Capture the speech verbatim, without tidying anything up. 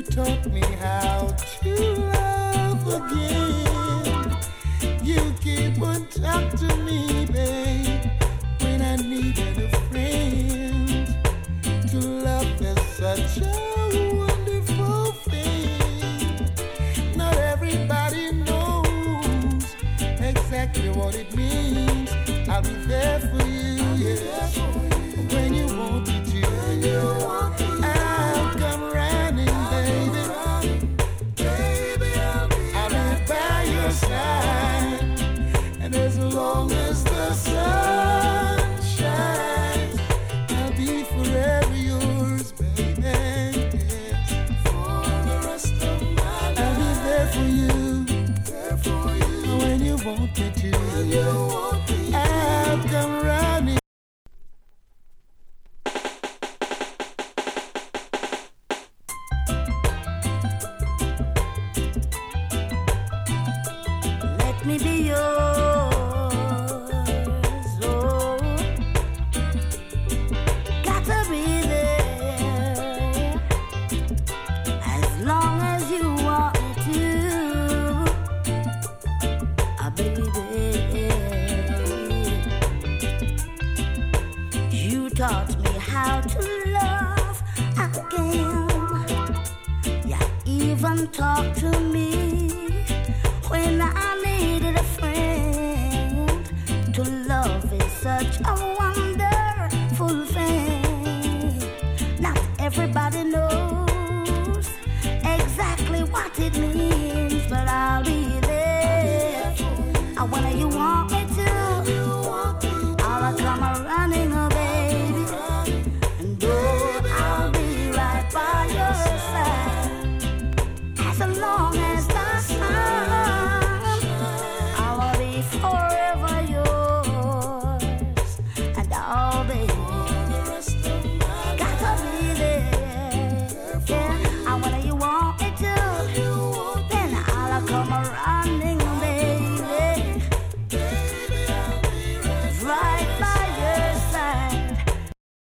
taught me how to love again. You keep on talking to me, babe, when I needed a friend. To love is such a wonderful thing. Not everybody knows exactly what it means. I'll be there for you, yeah. When you want me to, I'll come running, baby. Baby, I'll be by your side. And as long as the sun shines, I'll be forever yours, baby. Yes. For the rest of my life, I'll be there for you. There for you. When you want me to, when you want me to, I'll come running. Let me be yours, oh. Gotta be there as long as you want me to, ah, baby. You taught me how to love again. You even talked to me when I needed a friend. To love is such a wonderful thing. Not everybody knows exactly what it means.